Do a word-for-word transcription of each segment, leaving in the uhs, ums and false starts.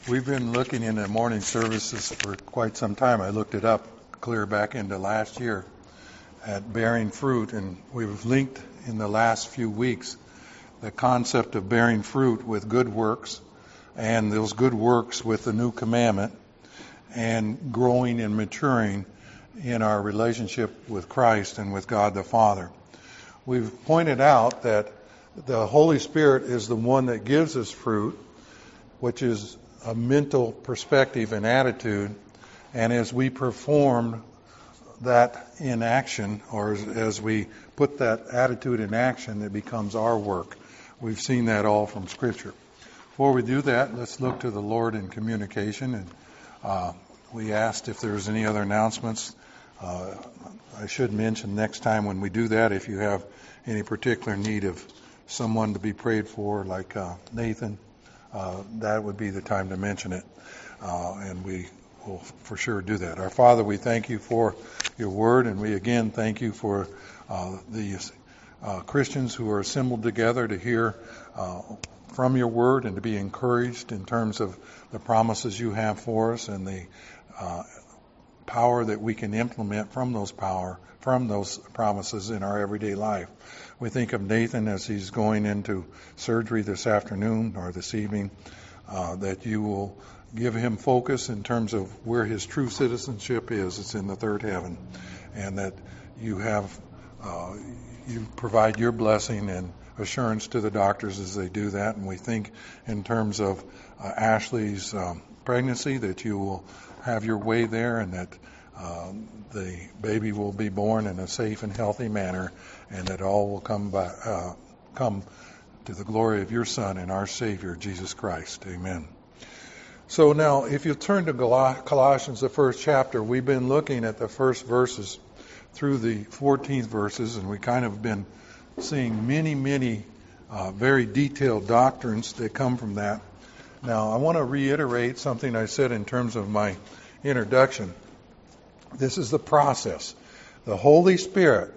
We've been looking in the morning services for quite some time. I looked it up clear back into last year at bearing fruit, and we've linked in the last few weeks the concept of bearing fruit with good works, and those good works with the new commandment, and growing and maturing in our relationship with Christ and with God the Father. We've pointed out that the Holy Spirit is the one that gives us fruit, which is a mental perspective and attitude, and as we perform that in action, or as, as we put that attitude in action, it becomes our work. We've seen that all from Scripture. Before we do that, let's look to the Lord in communication, and uh, we asked if there's any other announcements. Uh, I should mention next time when we do that, if you have any particular need of someone to be prayed for, like uh, Nathan, Uh, that would be the time to mention it, uh, and we will for sure do that. Our Father, we thank you for your word, and we again thank you for uh, the uh, Christians who are assembled together to hear uh, from your word and to be encouraged in terms of the promises you have for us and the uh, power that we can implement from those power, from those promises in our everyday life. We think of Nathan as he's going into surgery this afternoon or this evening, uh, that you will give him focus in terms of where his true citizenship is. It's in the third heaven, and that you have, uh, you provide your blessing and assurance to the doctors as they do that. And we think in terms of uh, Ashley's um, pregnancy, that you will have your way there, and that um, the baby will be born in a safe and healthy manner, and that all will come by, uh, come to the glory of your Son and our Savior, Jesus Christ. Amen. So now, if you turn to Colossians, the first chapter, we've been looking at the first verses through the fourteenth verses, and we kind of been seeing many, many uh, very detailed doctrines that come from that. Now, I want to reiterate something I said in terms of my introduction. This is the process. The Holy Spirit,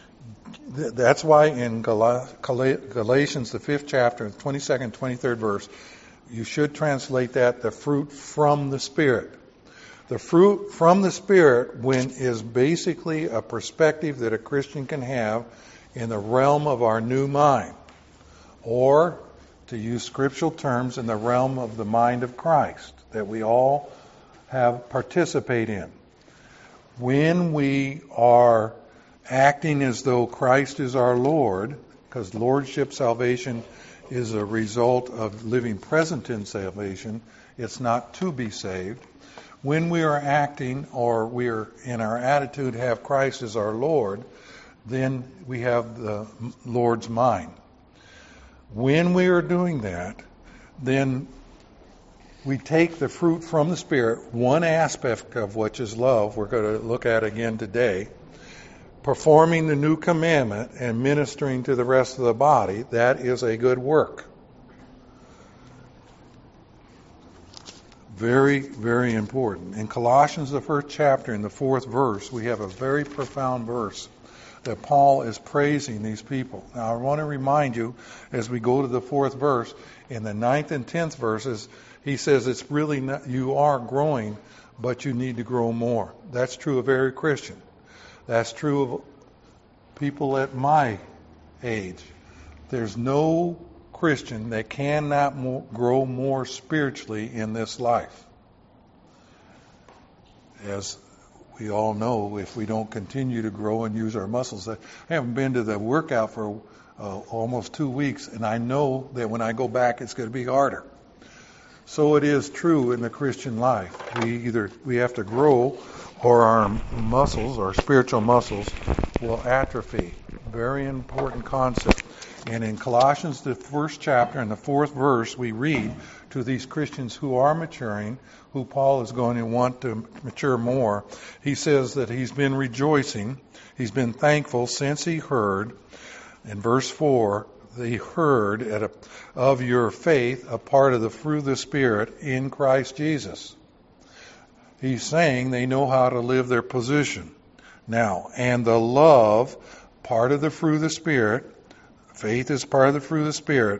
that's why in Galatians, the fifth chapter, twenty-second, twenty-third verse, you should translate that the fruit from the Spirit. The fruit from the Spirit when is basically a perspective that a Christian can have in the realm of our new mind, or, to use scriptural terms, in the realm of the mind of Christ, that we all have participate in. When we are acting as though Christ is our Lord, because Lordship salvation is a result of living present in salvation, it's not to be saved. When we are acting, or we are in our attitude have Christ as our Lord, then we have the Lord's mind. When we are doing that, then we take the fruit from the Spirit, one aspect of which is love, we're going to look at again today, performing the new commandment and ministering to the rest of the body. That is a good work. Very, very important. In Colossians, the first chapter, in the fourth verse, we have a very profound verse that Paul is praising these people. Now, I want to remind you, as we go to the fourth verse, in the ninth and tenth verses, he says it's really not, you are growing, but you need to grow more. That's true of every Christian. That's true of people at my age. There's no Christian that cannot more, grow more spiritually in this life. As we all know, if we don't continue to grow and use our muscles. I haven't been to the workout for uh, almost two weeks, and I know that when I go back, it's going to be harder. So it is true in the Christian life. We either we have to grow, or our muscles, our spiritual muscles, will atrophy. Very important concept. And in Colossians, the first chapter, in the fourth verse, we read to these Christians who are maturing, who Paul is going to want to mature more. He says that he's been rejoicing, he's been thankful since he heard, in verse four, he heard at a, of your faith, a part of the fruit of the Spirit in Christ Jesus. He's saying they know how to live their position. Now, and the love, part of the fruit of the Spirit, faith is part of the fruit of the Spirit,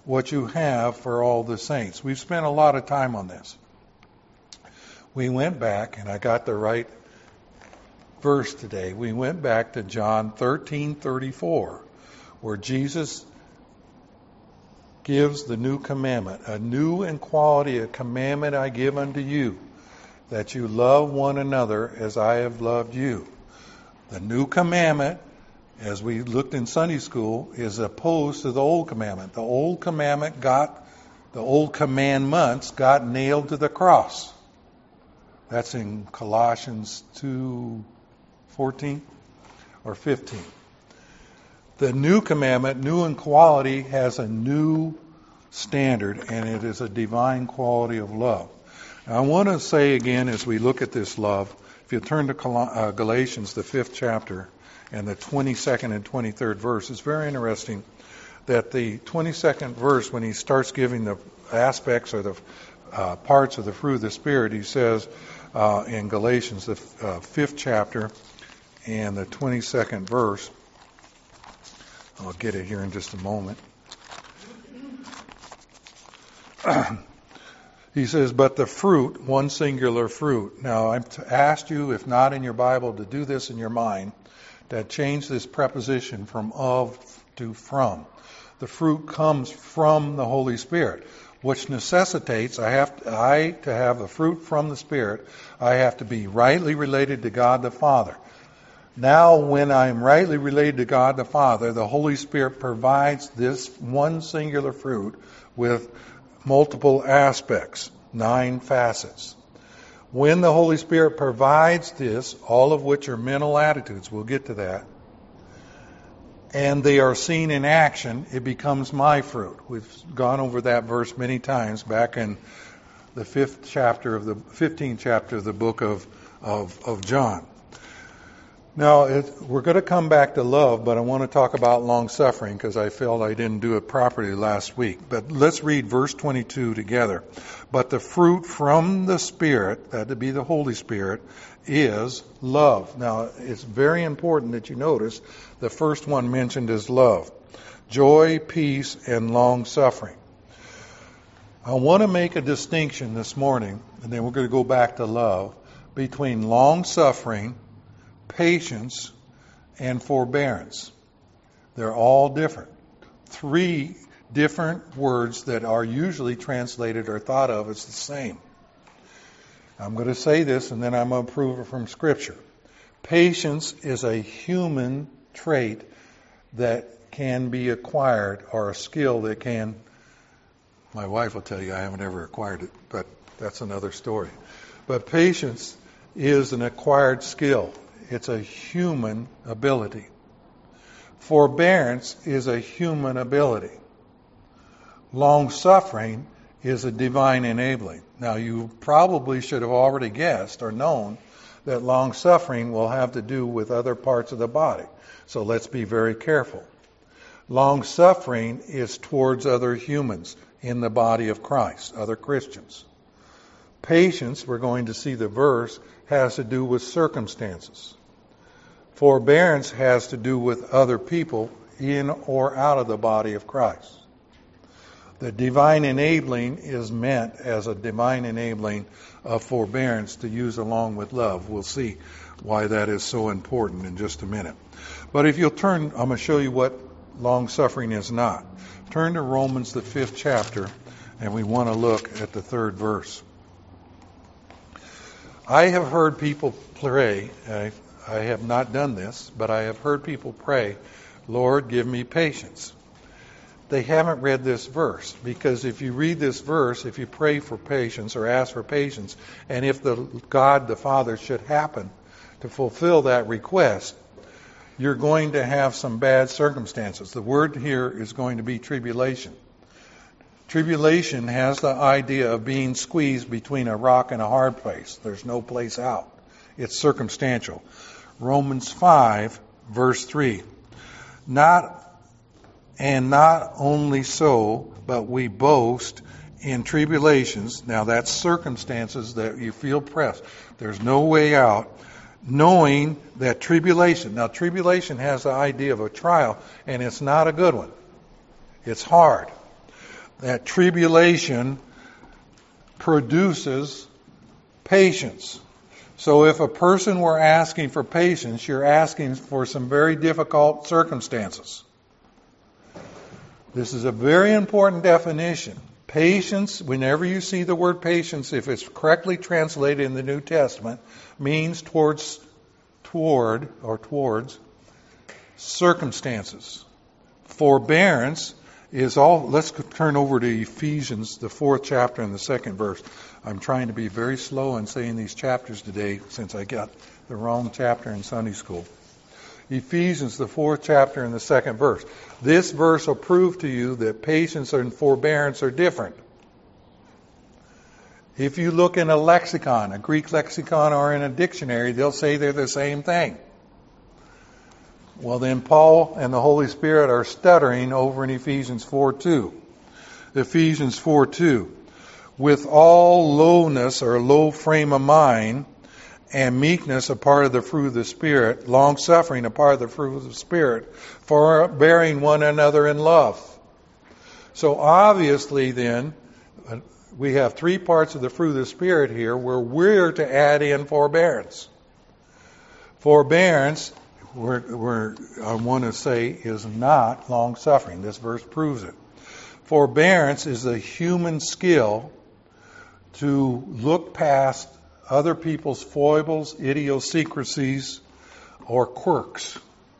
what you have for all the saints. We've spent a lot of time on this. We went back, and I got the right verse today. We went back to John thirteen thirty-four, where Jesus gives the new commandment. A new and quality a commandment I give unto you, that you love one another as I have loved you. The new commandment, as we looked in Sunday school, is opposed to the old commandment. The old commandment got, the old commandments got nailed to the cross. That's in Colossians two fourteen or fifteen. The new commandment, new in quality, has a new standard, and it is a divine quality of love. Now, I want to say again, as we look at this love, if you turn to Galatians, the fifth chapter, and the twenty-second and twenty-third verse, it's very interesting that the twenty-second verse, when he starts giving the aspects or the uh, parts of the fruit of the Spirit, he says uh, in Galatians, the uh, fifth chapter, and the twenty-second verse, I'll get it here in just a moment. He says, but the fruit, one singular fruit. Now, I've asked you, if not in your Bible, to do this in your mind, that change this preposition from of to from. The fruit comes from the Holy Spirit, which necessitates I have to, I to have the fruit from the Spirit, I have to be rightly related to God the Father. Now, when I'm rightly related to God the Father, the Holy Spirit provides this one singular fruit with multiple aspects, nine facets. When the Holy Spirit provides this, all of which are mental attitudes, we'll get to that, and they are seen in action, it becomes my fruit. We've gone over that verse many times back in the fifth chapter of the fifteenth chapter of the book of of, of John. Now, it, we're going to come back to love, but I want to talk about long-suffering because I felt I didn't do it properly last week. But let's read verse twenty-two together. But the fruit from the Spirit, that to be the Holy Spirit, is love. Now, it's very important that you notice the first one mentioned is love. Joy, peace, and long-suffering. I want to make a distinction this morning, and then we're going to go back to love, between long-suffering, patience, and forbearance. They're all different. Three different words that are usually translated or thought of as the same. I'm going to say this and then I'm going to prove it from Scripture. Patience is a human trait that can be acquired, or a skill that can, my wife will tell you I haven't ever acquired it, but that's another story. But patience is an acquired skill. It's a human ability. Forbearance is a human ability. Long-suffering is a divine enabling. Now, you probably should have already guessed or known that long-suffering will have to do with other parts of the body. So let's be very careful. Long-suffering is towards other humans in the body of Christ, other Christians. Patience, we're going to see the verse, has to do with circumstances. Forbearance has to do with other people in or out of the body of Christ. The divine enabling is meant as a divine enabling of forbearance to use along with love. We'll see why that is so important in just a minute. But if you'll turn, I'm going to show you what long-suffering is not. Turn to Romans, the fifth chapter, and we want to look at the third verse. I have heard people pray, I, I have not done this, but I have heard people pray, Lord, give me patience. They haven't read this verse, because if you read this verse, if you pray for patience or ask for patience, and if the God the Father should happen to fulfill that request, you're going to have some bad circumstances. The word here is going to be tribulation. Tribulation has the idea of being squeezed between a rock and a hard place. There's no place out. It's circumstantial. Romans five, verse three. Not and not only so, but we boast in tribulations. Now that's circumstances that you feel pressed. There's no way out. Knowing that tribulation, now tribulation has the idea of a trial, and it's not a good one. It's hard. that tribulation produces patience. So if a person were asking for patience, you're asking for some very difficult circumstances. This is a very important definition. Patience, whenever you see the word patience, if it's correctly translated in the New Testament, means towards, toward, or towards circumstances. Forbearance is all, let's turn over to Ephesians, the fourth chapter and the second verse. I'm trying to be very slow in saying these chapters today since I got the wrong chapter in Sunday school. Ephesians, the fourth chapter and the second verse. This verse will prove to you that patience and forbearance are different. If you look in a lexicon, a Greek lexicon or in a dictionary, they'll say they're the same thing. Well, then Paul and the Holy Spirit are stuttering over in Ephesians four two. Ephesians four two. With all lowness or low frame of mind and meekness a part of the fruit of the Spirit, long-suffering a part of the fruit of the Spirit, forbearing one another in love. So obviously then, we have three parts of the fruit of the Spirit here where we're to add in forbearance. Forbearance, we're, we're, I want to say, is not long-suffering. This verse proves it. Forbearance is a human skill to look past other people's foibles, idiosyncrasies, or quirks.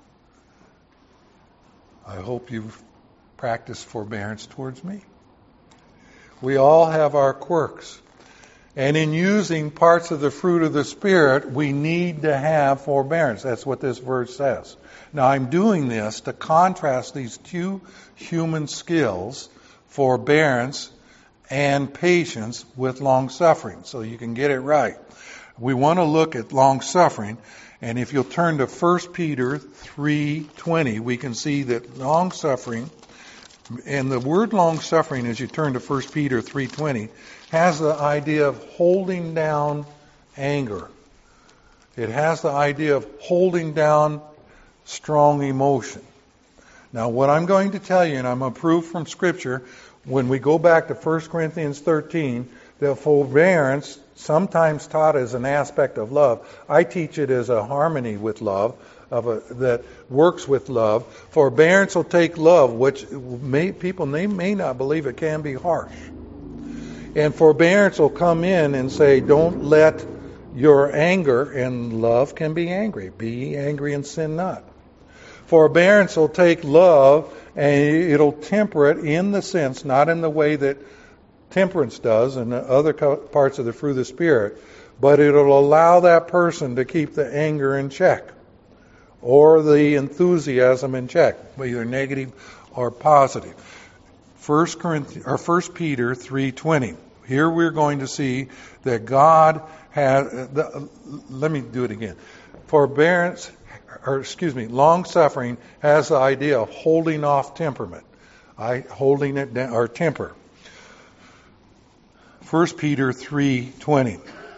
I hope you've practiced forbearance towards me. We all have our quirks. And in using parts of the fruit of the Spirit, we need to have forbearance. That's what this verse says. Now, I'm doing this to contrast these two human skills, forbearance and patience, with long-suffering, so you can get it right. We want to look at long-suffering, and if you'll turn to First Peter three twenty, we can see that long-suffering, and the word long-suffering, as you turn to First Peter three twenty, has the idea of holding down anger. It has the idea of holding down strong emotion. Now, what I'm going to tell you, and I'm going to prove from Scripture, when we go back to First Corinthians thirteen, that forbearance, sometimes taught as an aspect of love, I teach it as a harmony with love, of a, that works with love. Forbearance will take love, which may, people may, may not believe it can be harsh. And forbearance will come in and say, don't let your anger, and love can be angry. Be angry and sin not. Forbearance will take love and it'll temper it in the sense, not in the way that temperance does and the other parts of the fruit of the Spirit, but it'll allow that person to keep the anger in check or the enthusiasm in check, either negative or positive. First Corinthians or First Peter three twenty. Here we're going to see that God has. The, let me do it again. Forbearance, or excuse me, long suffering has the idea of holding off temperament, I holding it down, or temper. First Peter three twenty.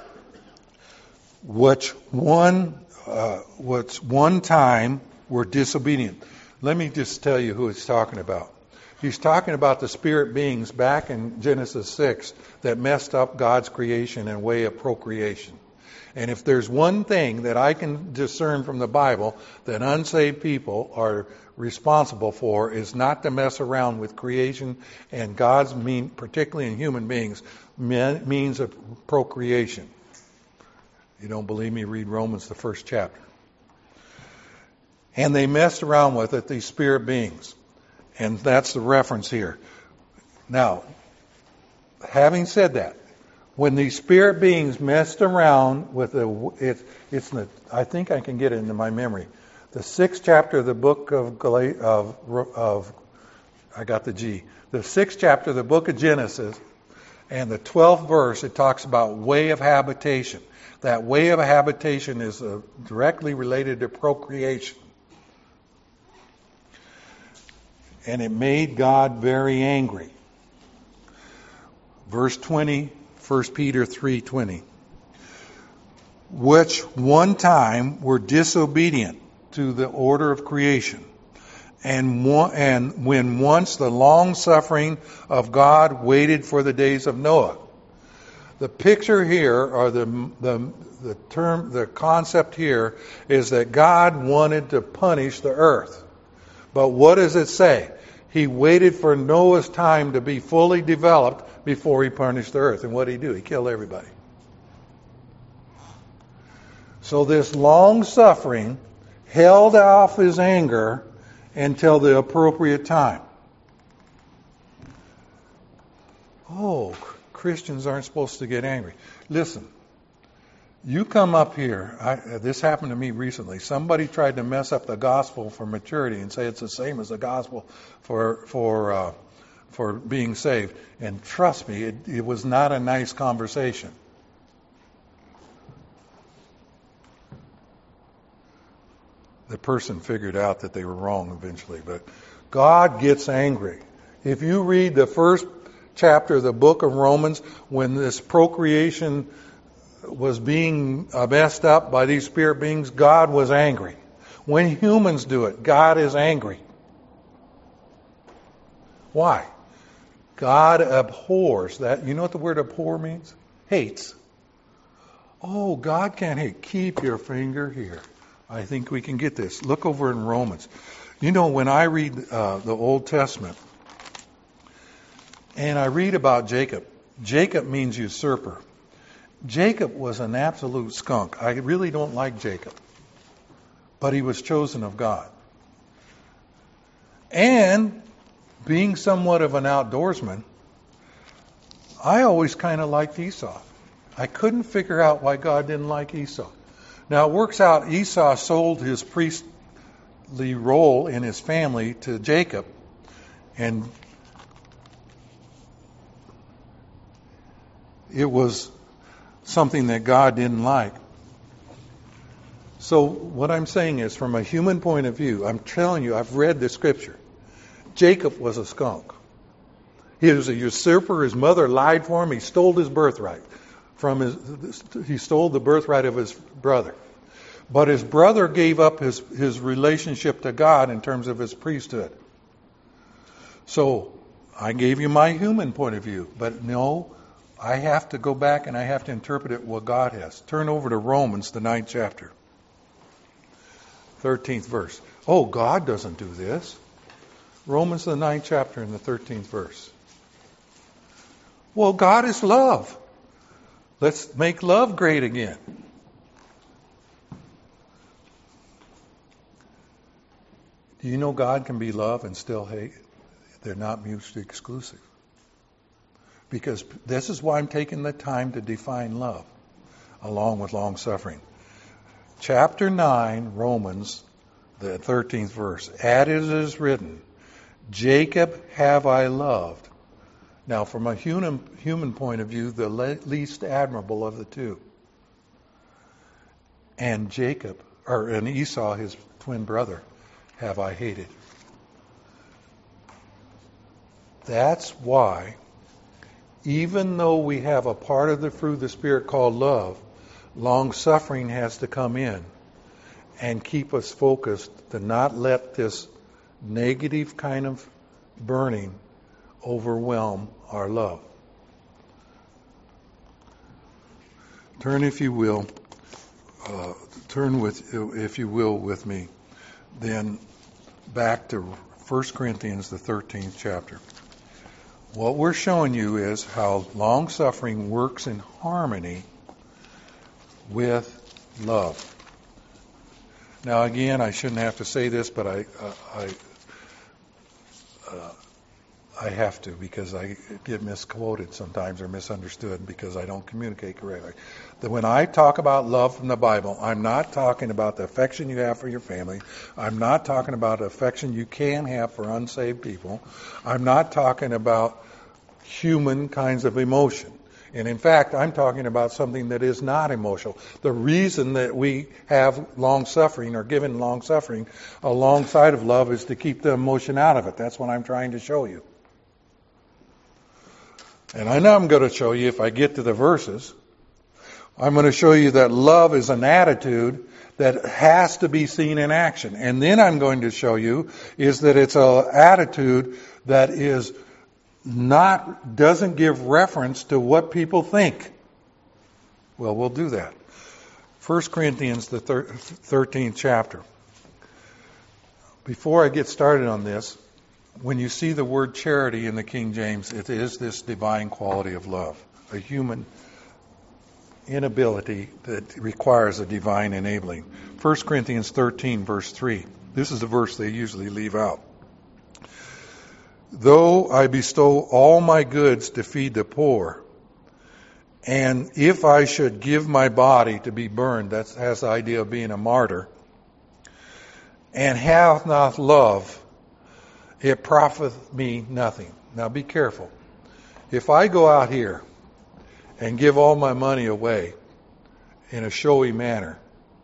Which one, uh, which one time were disobedient. Let me just tell you who it's talking about. He's talking about the spirit beings back in Genesis six that messed up God's creation and way of procreation. And if there's one thing that I can discern from the Bible that unsaved people are responsible for, is not to mess around with creation and God's mean, particularly in human beings, means of procreation. You don't believe me? Read Romans, the first chapter. And they messed around with it, these spirit beings. And that's the reference here. Now, having said that, when these spirit beings messed around with the, it, it's the, I think I can get it into my memory. The sixth chapter of the book of, Gal- of, of, I got the G. The sixth chapter of the book of Genesis and the twelfth verse, it talks about way of habitation. That way of habitation is uh, directly related to procreation. And it made God very angry. Verse twenty, First Peter three twenty. Which one time were disobedient to the order of creation, And, one, and when once the long suffering of God waited for the days of Noah. The picture here, or the, the, the term, the concept here, is that God wanted to punish the earth. But what does it say? He waited for Noah's time to be fully developed before he punished the earth. And what did he do? He killed everybody. So this long suffering held off his anger until the appropriate time. Oh, Christians aren't supposed to get angry. Listen, you come up here. I, this happened to me recently. Somebody tried to mess up the gospel for maturity and say it's the same as the gospel for for uh, for being saved. And trust me, it, it was not a nice conversation. The person figured out that they were wrong eventually, but God gets angry. If you read the first chapter of the book of Romans, when this procreation was being messed up by these spirit beings, God was angry. When humans do it, God is angry. Why? God abhors that. You know what the word abhor means? Hates. Oh, God can't hate. Keep your finger here. I think we can get this. Look over in Romans. You know, when I read uh, the Old Testament, and I read about Jacob, Jacob means usurper. Jacob was an absolute skunk. I really don't like Jacob. But he was chosen of God. And being somewhat of an outdoorsman, I always kind of liked Esau. I couldn't figure out why God didn't like Esau. Now it works out Esau sold his priestly role in his family to Jacob, and it was something that God didn't like. So what I'm saying is, from a human point of view, I'm telling you, I've read the scripture. Jacob was a skunk. He was a usurper. His mother lied for him. He stole his birthright. From his, he stole the birthright of his brother. But his brother gave up his, his relationship to God in terms of his priesthood. So I gave you my human point of view. But no, I have to go back and I have to interpret it what God has. Turn over to Romans, the ninth chapter. thirteenth verse. Oh, God doesn't do this. Romans, the ninth chapter, and the thirteenth verse. Well, God is love. Let's make love great again. Do you know God can be love and still hate? They're not mutually exclusive. Because this is why I'm taking the time to define love, along with long suffering. Chapter nine, Romans, the thirteenth verse. As it is written, Jacob have I loved. Now, from a human, human point of view, the le- least admirable of the two. And Jacob, or and Esau, his twin brother, have I hated. That's why, even though we have a part of the fruit of the Spirit called love, long suffering has to come in and keep us focused to not let this negative kind of burning overwhelm our love. Turn, if you will, uh, turn with, if you will, with me, then back to First Corinthians, the thirteenth chapter. What we're showing you is how long suffering works in harmony with love. Now, again, I shouldn't have to say this, but I, uh, I, uh, I have to, because I get misquoted sometimes or misunderstood because I don't communicate correctly. That when I talk about love from the Bible, I'm not talking about the affection you have for your family. I'm not talking about the affection you can have for unsaved people. I'm not talking about human kinds of emotion. And in fact, I'm talking about something that is not emotional. The reason that we have long suffering or given long suffering alongside of love is to keep the emotion out of it. That's what I'm trying to show you. And I know I'm going to show you if I get to the verses. I'm going to show you that love is an attitude that has to be seen in action. And then I'm going to show you is that it's an attitude that is not, doesn't give reference to what people think. Well, we'll do that. First Corinthians, the thirteenth chapter. Before I get started on this, when you see the word charity in the King James, it is this divine quality of love, a human inability that requires a divine enabling. First Corinthians thirteen, verse three. This is the verse they usually leave out. Though I bestow all my goods to feed the poor, and if I should give my body to be burned, that has the idea of being a martyr, and have not love, it profiteth me nothing. Now be careful. If I go out here and give all my money away in a showy manner,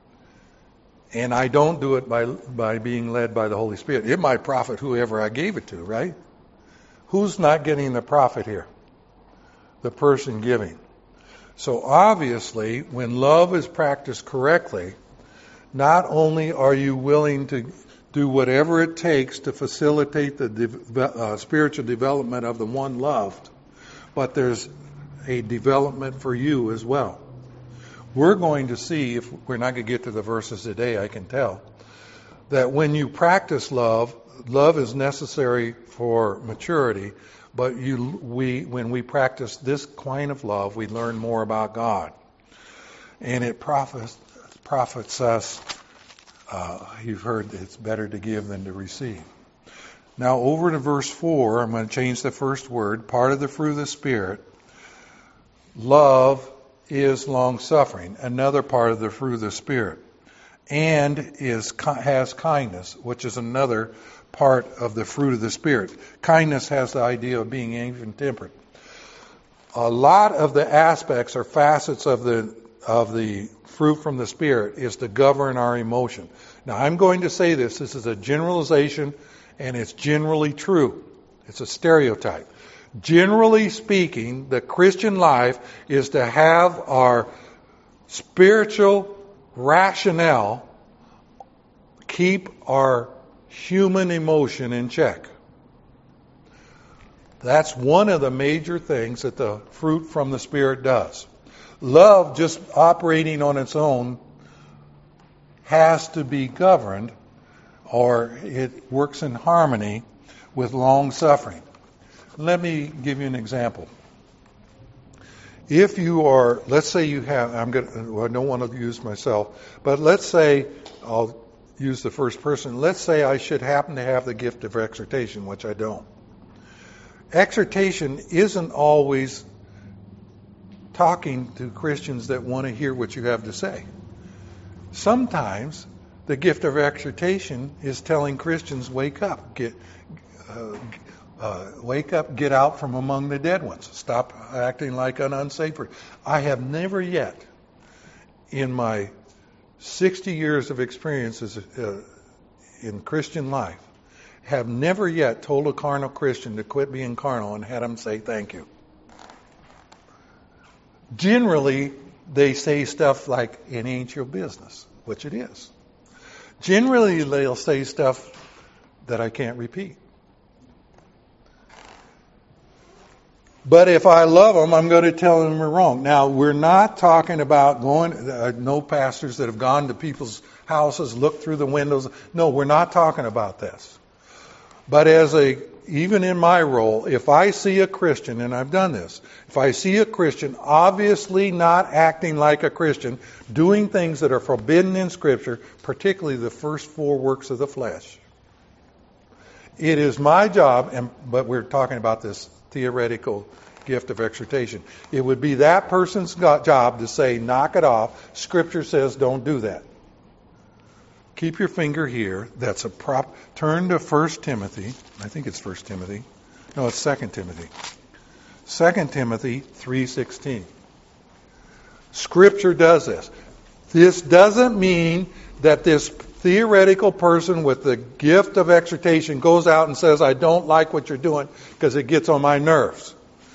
and I don't do it by by being led by the Holy Spirit, it might profit whoever I gave it to, right? Who's not getting the profit here? The person giving. So obviously, when love is practiced correctly, not only are you willing to do whatever it takes to facilitate the de- uh, spiritual development of the one loved, but there's a development for you as well. We're going to see, if we're not going to get to the verses today, I can tell, that when you practice love, love is necessary for maturity, but you, we, when we practice this kind of love, we learn more about God. And it profits, profits us, uh, you've heard it's better to give than to receive. Now over to verse four, I'm going to change the first word, part of the fruit of the Spirit. Love is long-suffering, another part of the fruit of the Spirit, and is has kindness, which is another part of the fruit of the Spirit. Kindness has the idea of being even-tempered. A lot of the aspects or facets of the of the fruit from the Spirit is to govern our emotion. Now, I'm going to say this. This is a generalization, and it's generally true. It's a stereotype. Generally speaking, the Christian life is to have our spiritual rationale keep our human emotion in check. That's one of the major things that the fruit from the Spirit does. Love, just operating on its own, has to be governed, or it works in harmony with long suffering. Let me give you an example. If you are, let's say you have, I'm going well, I don't want to use myself, but let's say, I'll use the first person, let's say I should happen to have the gift of exhortation, which I don't. Exhortation isn't always talking to Christians that want to hear what you have to say. Sometimes the gift of exhortation is telling Christians, wake up, get, uh, uh, wake up, get out from among the dead ones. Stop acting like an unsafe person. I have never yet, in my sixty years of experiences uh, in Christian life, have never yet told a carnal Christian to quit being carnal and had them say thank you. Generally, they say stuff like, it ain't your business, which it is. Generally, they'll say stuff that I can't repeat. But if I love them, I'm going to tell them they're wrong. Now, we're not talking about going, uh, no pastors that have gone to people's houses, looked through the windows. No, we're not talking about this. But as a, even in my role, if I see a Christian, and I've done this, if I see a Christian obviously not acting like a Christian, doing things that are forbidden in Scripture, particularly the first four works of the flesh, it is my job, and but we're talking about this theoretical gift of exhortation. It would be that person's job to say, knock it off. Scripture says don't do that. Keep your finger here. That's a prop. Turn to First Timothy. I think it's First Timothy. No, it's Second Timothy. Second Timothy three sixteen. Scripture does this. This doesn't mean that this theoretical person with the gift of exhortation goes out and says, I don't like what you're doing because it gets on my nerves.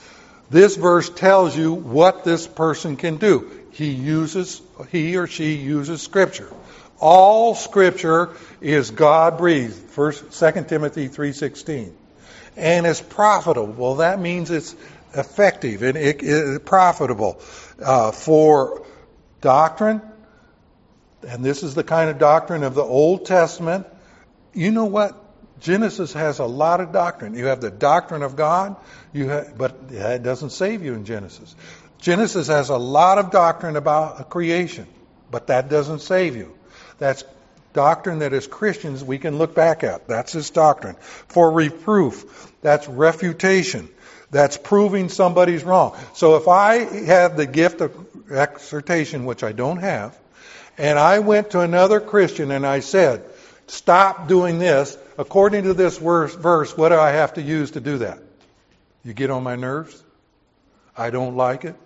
This verse tells you what this person can do. He uses, he or she uses Scripture. All Scripture is God-breathed. First, Second Timothy three sixteen. And it's profitable. Well, that means it's effective and it, it, profitable uh, for doctrine. And this is the kind of doctrine of the Old Testament. You know what? Genesis has a lot of doctrine. You have the doctrine of God, you have, but it doesn't save you in Genesis. Genesis has a lot of doctrine about creation, but that doesn't save you. That's doctrine that as Christians we can look back at. That's His doctrine. For reproof, that's refutation. That's proving somebody's wrong. So if I have the gift of exhortation, which I don't have, and I went to another Christian and I said, stop doing this, according to this verse, what do I have to use to do that? You get on my nerves? I don't like it?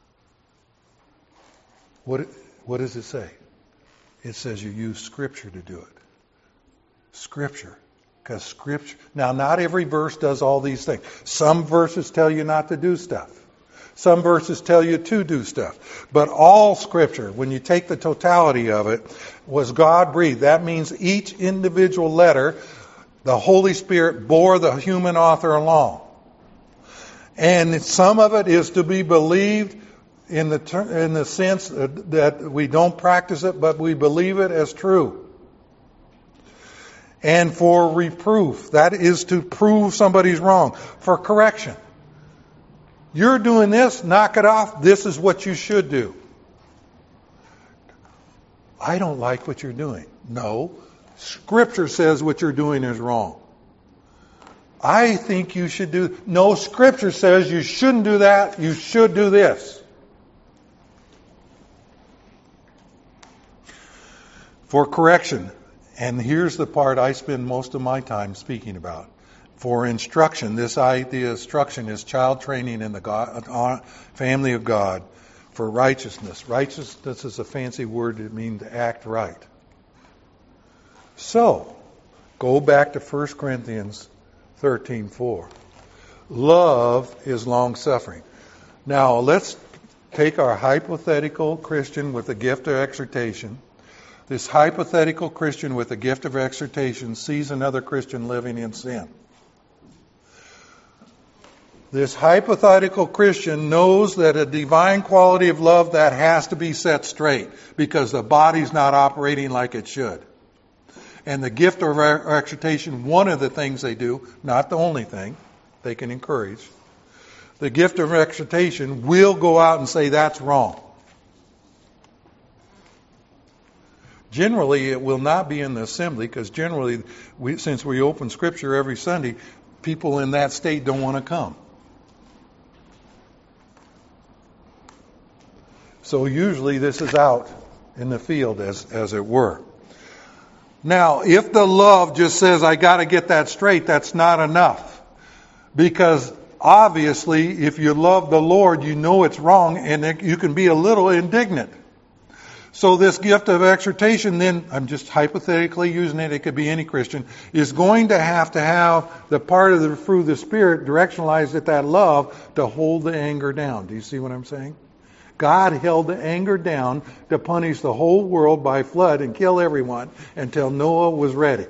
What, what does it say? It says you use Scripture to do it. Scripture. Because Scripture... Now, not every verse does all these things. Some verses tell you not to do stuff. Some verses tell you to do stuff. But all Scripture, when you take the totality of it, was God-breathed. That means each individual letter, the Holy Spirit bore the human author along. And some of it is to be believed in the ter- in the sense that we don't practice it, but we believe it as true. And for reproof, that is to prove somebody's wrong. For correction. You're doing this, knock it off, this is what you should do. I don't like what you're doing. No. Scripture says what you're doing is wrong. I think you should do... No, Scripture says you shouldn't do that, you should do this. For correction, and here's the part I spend most of my time speaking about. For instruction, this idea of instruction is child training in the God, family of God. For righteousness. Righteousness is a fancy word that means to act right. So, go back to First Corinthians thirteen four. Love is long-suffering. Now, let's take our hypothetical Christian with the gift of exhortation. This hypothetical Christian with the gift of exhortation sees another Christian living in sin. This hypothetical Christian knows that a divine quality of love that has to be set straight because the body's not operating like it should. And the gift of exhortation, one of the things they do, not the only thing, they can encourage. The gift of exhortation will go out and say that's wrong. Generally, it will not be in the assembly because generally, we, since we open Scripture every Sunday, people in that state don't want to come. So usually this is out in the field, as, as it were. Now, if the love just says, I got to get that straight, that's not enough. Because obviously, if you love the Lord, you know it's wrong, and it, you can be a little indignant. So this gift of exhortation, then, I'm just hypothetically using it, it could be any Christian, is going to have to have the part of the fruit of the Spirit directionalized at that love to hold the anger down. Do you see what I'm saying? God held the anger down to punish the whole world by flood and kill everyone until Noah was ready.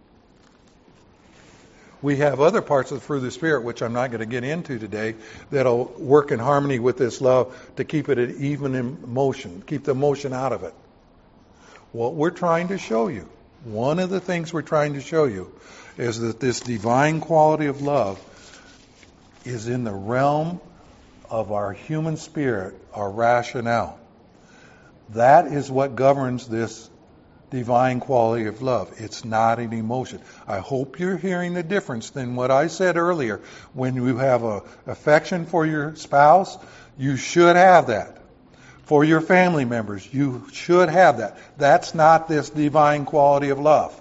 We have other parts of the fruit of the Spirit, which I'm not going to get into today, that'll work in harmony with this love to keep it at even in motion, keep the motion out of it. What we're trying to show you, one of the things we're trying to show you, is that this divine quality of love is in the realm of our human spirit, our rationale. That is what governs this divine quality of love. It's not an emotion. I hope you're hearing the difference than what I said earlier. When you have a affection for your spouse, you should have that. For your family members, you should have that. That's not this divine quality of love.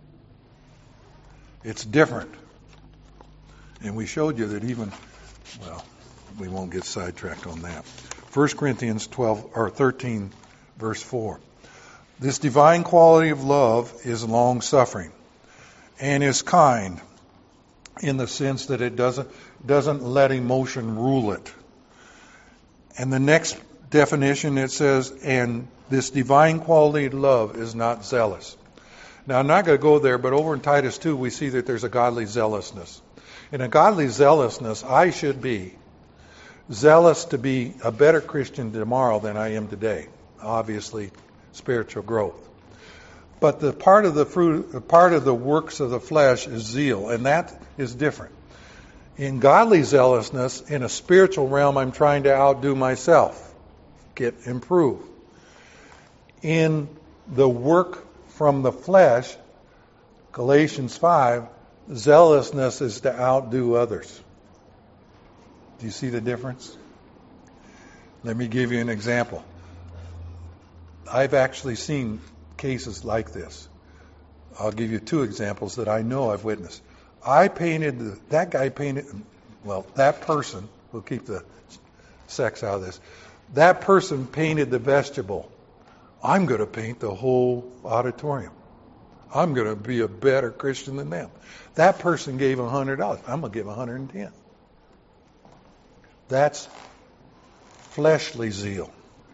It's different. And we showed you that even, well, we won't get sidetracked on that. First Corinthians twelve or thirteen, verse four. This divine quality of love is long-suffering and is kind. in the sense that it doesn't doesn't let emotion rule it. And the next definition, it says, and this divine quality of love is not zealous. Now, I'm not going to go there, but over in Titus two, we see that there's a godly zealousness. In a godly zealousness, I should be zealous to be a better Christian tomorrow than I am today. Obviously, spiritual growth. But the part of the fruit, part of the works of the flesh is zeal, and that is different. In godly zealousness, in a spiritual realm, I'm trying to outdo myself, get improve. In the work from the flesh, Galatians five, zealousness is to outdo others. Do you see the difference? Let me give you an example. I've actually seen cases like this. I'll give you two examples that I know I've witnessed. I painted, the, that guy painted, well, that person, we'll keep the sex out of this, that person painted the vestibule. I'm going to paint the whole auditorium. I'm going to be a better Christian than them. That person gave one hundred dollars. I'm going to give one hundred ten dollars. That's fleshly zeal.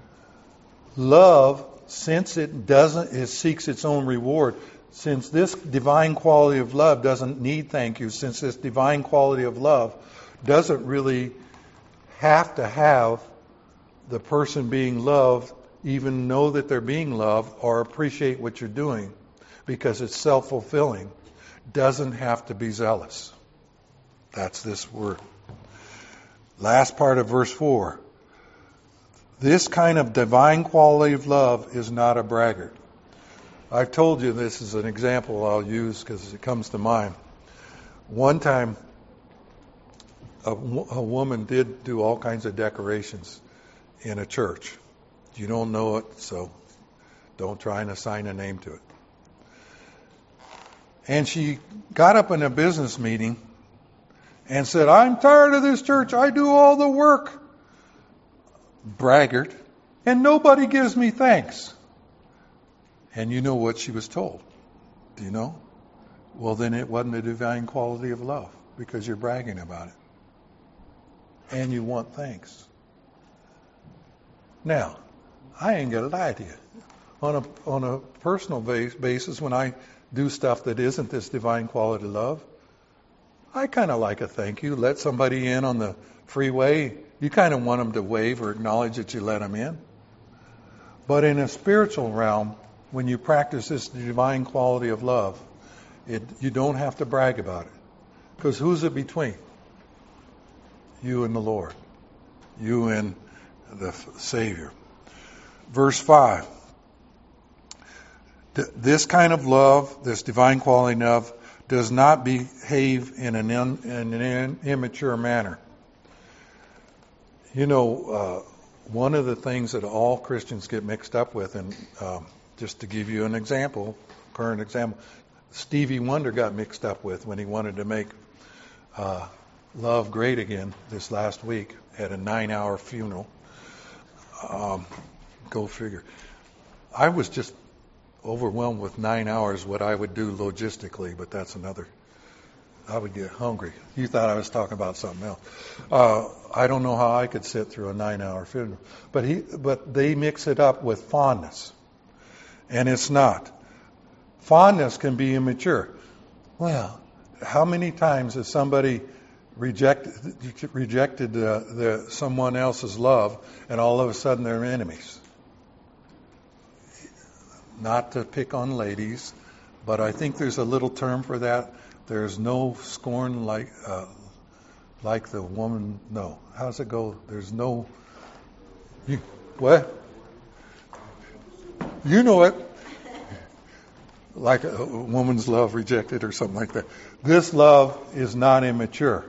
Love, since it doesn't, it seeks its own reward. Since this divine quality of love doesn't need thank you, since this divine quality of love doesn't really have to have the person being loved even know that they're being loved or appreciate what you're doing, because it's self-fulfilling, doesn't have to be zealous. That's this word. Last part of verse four. This kind of divine quality of love is not a braggart. I've told you this is an example I'll use because it comes to mind. One time, a, a woman did do all kinds of decorations in a church. You don't know it, so don't try and assign a name to it. And she got up in a business meeting and said, I'm tired of this church. I do all the work. Braggart. And nobody gives me thanks. And you know what she was told. Do you know? Well, then it wasn't a divine quality of love, because you're bragging about it. And you want thanks. Now, I ain't going to lie to you. On a, on a personal base, basis, when I do stuff that isn't this divine quality of love, I kind of like a thank you. Let somebody in on the freeway. You kind of want them to wave or acknowledge that you let them in. But in a spiritual realm, when you practice this divine quality of love, it, you don't have to brag about it. Because who's it between? You and the Lord. You and the Savior. Verse five. This kind of love, this divine quality of love, does not behave in an, in, in an immature manner. You know, uh, one of the things that all Christians get mixed up with, and um, just to give you an example, current example, Stevie Wonder got mixed up with when he wanted to make uh, love great again this last week at a nine-hour funeral. Um, go figure. I was just overwhelmed with nine hours what I would do logistically, but that's another. I would get hungry. You thought I was talking about something else. Uh, I don't know how I could sit through a nine-hour funeral. But he, but they mix it up with fondness. And it's not. Fondness can be immature. Well, how many times has somebody rejected rejected uh, the, someone else's love, and all of a sudden they're enemies? Not to pick on ladies, but I think there's a little term for that. There's no scorn like uh, like the woman. No, how's it go? There's no. You, what? You know it. Like a woman's love rejected or something like that. This love is not immature.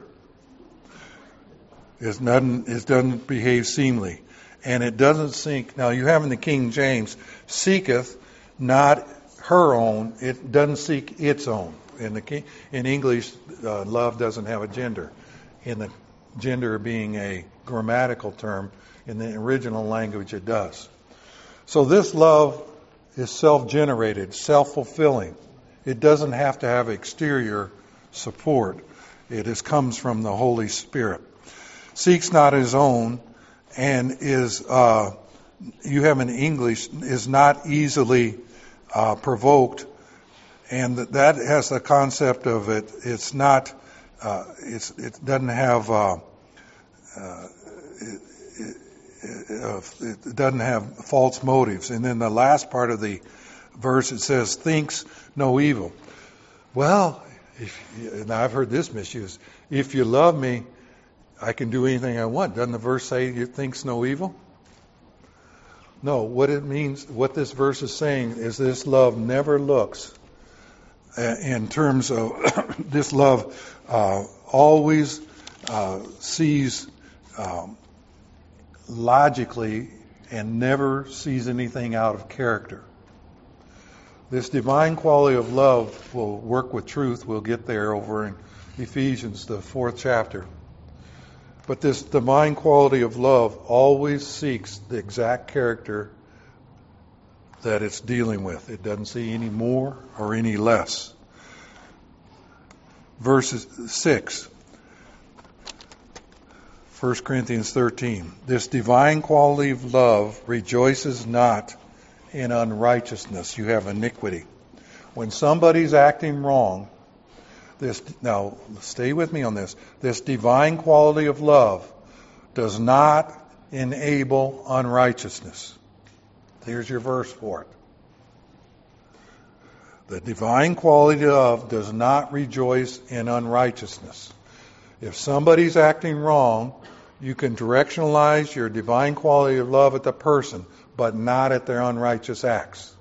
It doesn't, it doesn't behave seemly. And it doesn't seek. Now you have in the King James, seeketh not her own. It doesn't seek its own. In the in English, uh, love doesn't have a gender. In the gender being a grammatical term, in the original language it does. So this love is self-generated, self-fulfilling. It doesn't have to have exterior support. It is, comes from the Holy Spirit. Seeks not his own, and is, uh, you have in English, is not easily uh, provoked. And that has the concept of it, it's not, uh, it's, it doesn't have, uh, uh, it, it, it doesn't have false motives. And then the last part of the verse, it says, thinks no evil. Well, if, and I've heard this misused, if you love me, I can do anything I want. Doesn't the verse say you thinks no evil? No, what it means, what this verse is saying is this love never looks, uh, in terms of this love uh, always uh, sees um, logically and never sees anything out of character. This divine quality of love will work with truth. We'll get there over in Ephesians, the fourth chapter. But this divine quality of love always seeks the exact character that it's dealing with. It doesn't see any more or any less. Verse six, First Corinthians thirteen. This divine quality of love rejoices not in unrighteousness. You have iniquity. When somebody's acting wrong, this, now stay with me on this. This divine quality of love does not enable unrighteousness. Here's your verse for it. The divine quality of love does not rejoice in unrighteousness. If somebody's acting wrong, you can directionalize your divine quality of love at the person, but not at their unrighteous acts.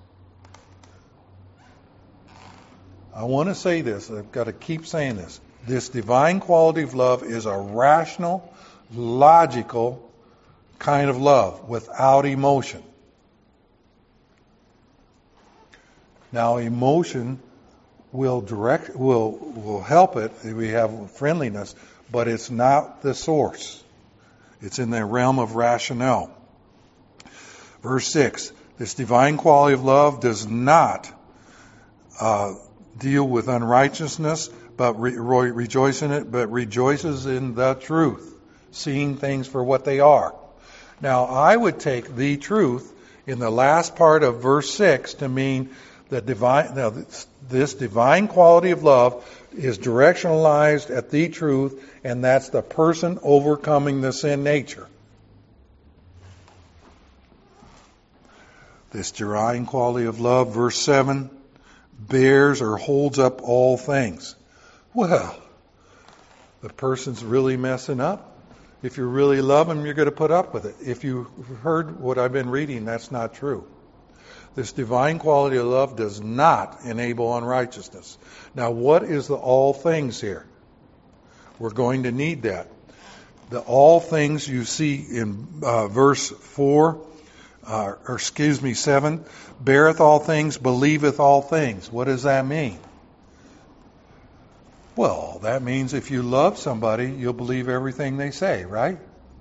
I want to say this. I've got to keep saying this. This divine quality of love is a rational, logical kind of love without emotion. Now, emotion will direct, will will help it. We have friendliness, but it's not the source. It's in the realm of rationale. Verse six, this divine quality of love does not uh, deal with unrighteousness, but re- re- rejoice in it, but rejoices in the truth, seeing things for what they are. Now, I would take the truth in the last part of verse six to mean that divine. Now, this, this divine quality of love is directionalized at the truth, and that's the person overcoming the sin nature. This divine quality of love, verse seven, bears or holds up all things. Well, the person's really messing up. If you really love him, you're going to put up with it. If you heard what I've been reading, that's not true. This divine quality of love does not enable unrighteousness. Now, what is the all things here? We're going to need that. The all things you see in uh, verse four, uh, or excuse me, seven, beareth all things, believeth all things. What does that mean? Well, that means if you love somebody, you'll believe everything they say, right?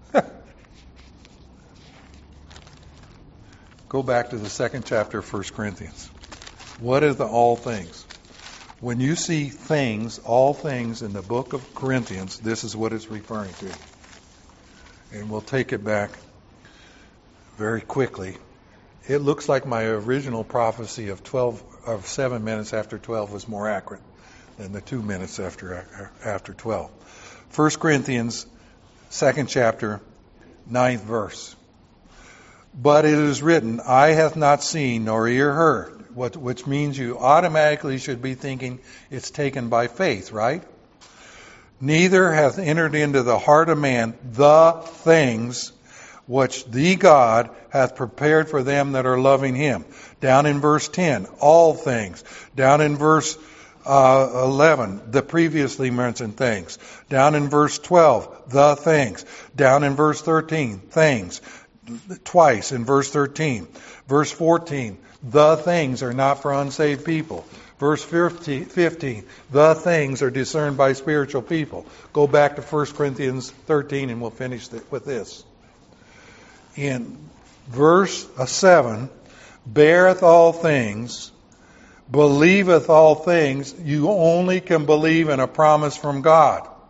Go back to the second chapter of First Corinthians. What are the all things? When you see things, all things in the book of Corinthians, this is what it's referring to. And we'll take it back very quickly. It looks like my original prophecy of twelve of seven minutes after twelve was more accurate than the two minutes after after twelve. First Corinthians, second chapter, ninth verse. But it is written, eye hath not seen nor ear heard, what, which means you automatically should be thinking it's taken by faith, right? Neither hath entered into the heart of man the things which the God hath prepared for them that are loving him. Down in verse ten, all things. Down in verse uh, eleven, the previously mentioned things. Down in verse twelve, the things. Down in verse thirteen, things. Twice in verse thirteen. Verse fourteen, the things are not for unsaved people. Verse fifteen, the things are discerned by spiritual people. Go back to First Corinthians thirteen and we'll finish with this. In verse seven, beareth all things, believeth all things. You only can believe in a promise from God.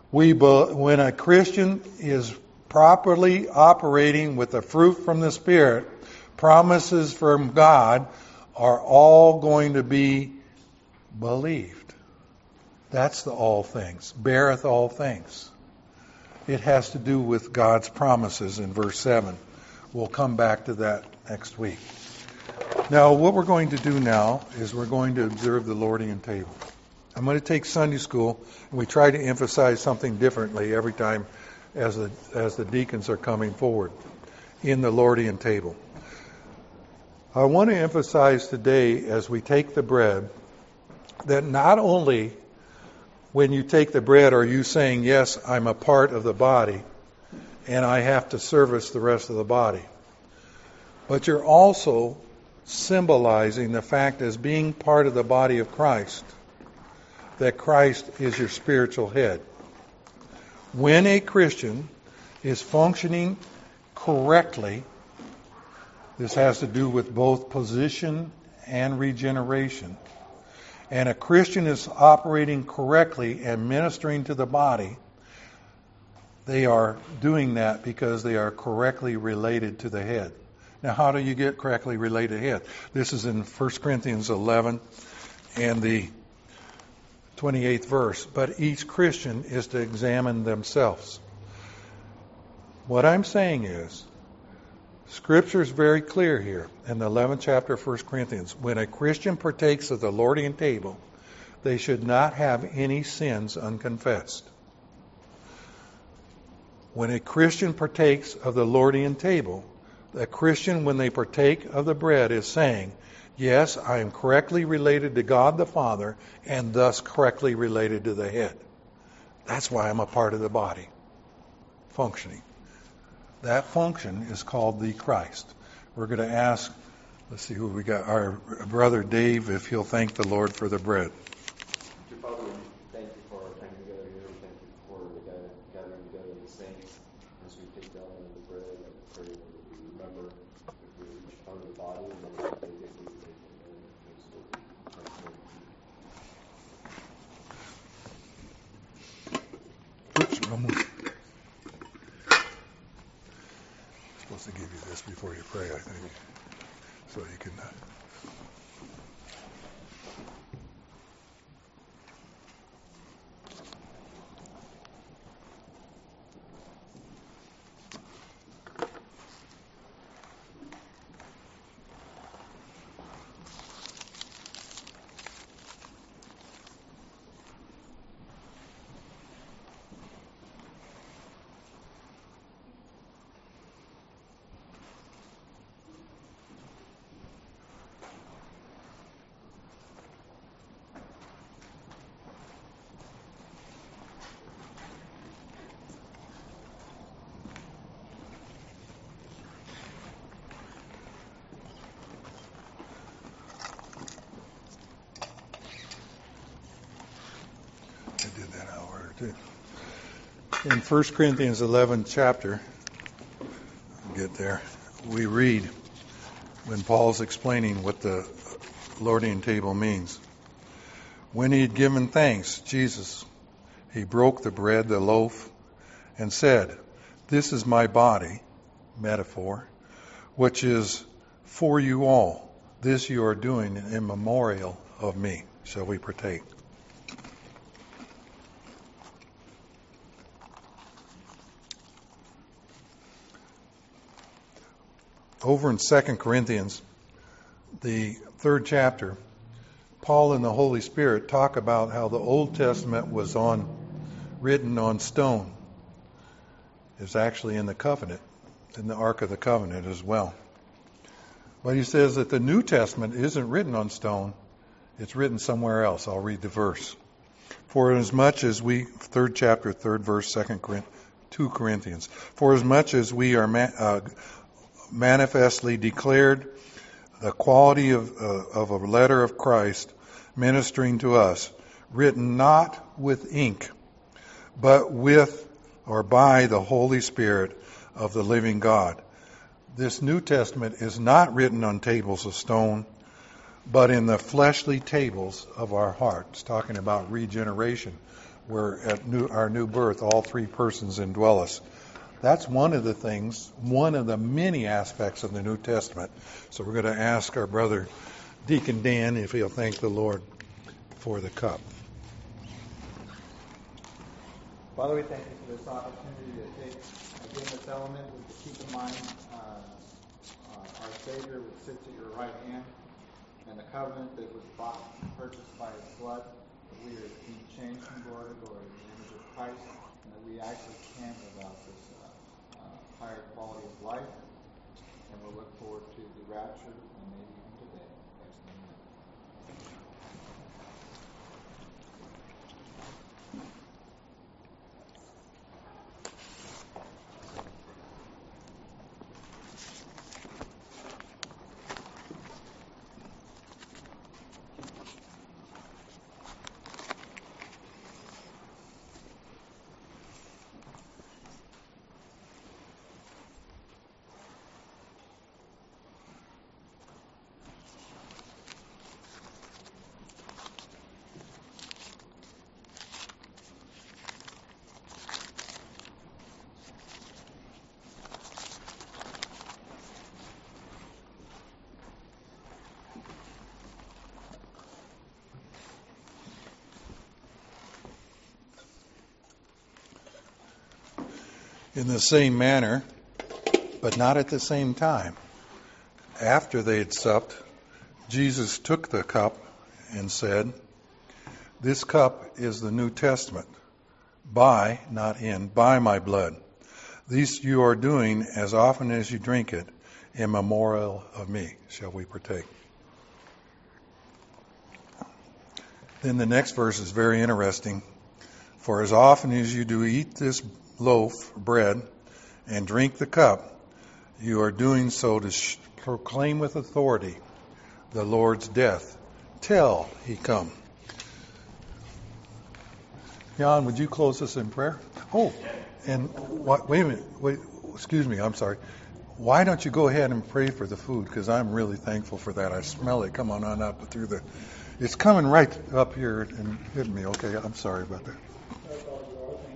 We, when a Christian is properly operating with the fruit from the Spirit, promises from God are all going to be believed. That's the all things. Beareth all things. It has to do with God's promises in verse seven. We'll come back to that next week. Now, what we're going to do now is we're going to observe the Lordian table. I'm going to take Sunday school, and we try to emphasize something differently every time as the, as the deacons are coming forward in the Lordian table. I want to emphasize today, as we take the bread, that not only when you take the bread are you saying, yes, I'm a part of the body, and I have to service the rest of the body, but you're also symbolizing the fact as being part of the body of Christ, that Christ is your spiritual head. When a Christian is functioning correctly, this has to do with both position and regeneration, and a Christian is operating correctly and ministering to the body, they are doing that because they are correctly related to the head. Now, how do you get correctly related to the head? This is in First Corinthians eleven and the twenty-eighth verse. But each Christian is to examine themselves. What I'm saying is, Scripture is very clear here in the eleventh chapter of First Corinthians. When a Christian partakes of the Lordian table, they should not have any sins unconfessed. When a Christian partakes of the Lordian table, a Christian, when they partake of the bread, is saying, yes, I am correctly related to God the Father and thus correctly related to the head. That's why I'm a part of the body, functioning. That function is called the Christ. We're going to ask, let's see who we got, our brother Dave, if he'll thank the Lord for the bread. Dear Father, we thank you for our time together here. We thank you for the gathering together of the saints. As we take down the bread, I pray that we remember if we each part of the body and then we take it, we take it, and we still Oops, one more. I'm supposed to give you this before you pray, I think, so you can. Uh, I did that out of order too. In First Corinthians eleventh chapter, I'll get there, we read when Paul's explaining what the Lordian table means. When he had given thanks, Jesus, he broke the bread, the loaf, and said, this is my body, metaphor, which is for you all. This you are doing in memorial of me. Shall we partake? Over in Second Corinthians, the third chapter, Paul and the Holy Spirit talk about how the Old Testament was on written on stone. It's actually in the covenant, in the Ark of the Covenant as well. But he says that the New Testament isn't written on stone, it's written somewhere else. I'll read the verse. For as much as we, third chapter, third verse, second Corinthians, two Corinthians, for as much as we are ma- uh, manifestly declared the quality of, uh, of a letter of Christ ministering to us, written not with ink, but with or by the Holy Spirit of the living God. This New Testament is not written on tables of stone, but in the fleshly tables of our hearts, talking about regeneration. we're at new, our new birth, all three persons indwell us. That's one of the things, one of the many aspects of the New Testament. So we're going to ask our brother Deacon Dan if he'll thank the Lord for the cup. Father, we thank you for this opportunity to take again this element, to keep in mind uh, uh, our Savior, which sits at your right hand, and the covenant that was bought and purchased by his blood, that we are being changed from glory to glory in the image of Christ, and that we actually can live out this uh, uh, higher quality of life. And we'll look forward to the rapture, and maybe even today. Next time. In the same manner, but not at the same time, after they had supped, Jesus took the cup and said, "This cup is the New Testament, by, not in, by my blood. This you are doing as often as you drink it in memorial of me." Shall we partake? Then the next verse is very interesting. "For as often as you do eat this loaf of bread and drink the cup, you are doing so to sh- proclaim with authority the Lord's death till he come." Jan, would you close us in prayer? Oh, and what, wait a minute. Wait, excuse me. I'm sorry. Why don't you go ahead and pray for the food? Because I'm really thankful for that. I smell it coming on up through the. It's coming right up here and hitting me. Okay, I'm sorry about that.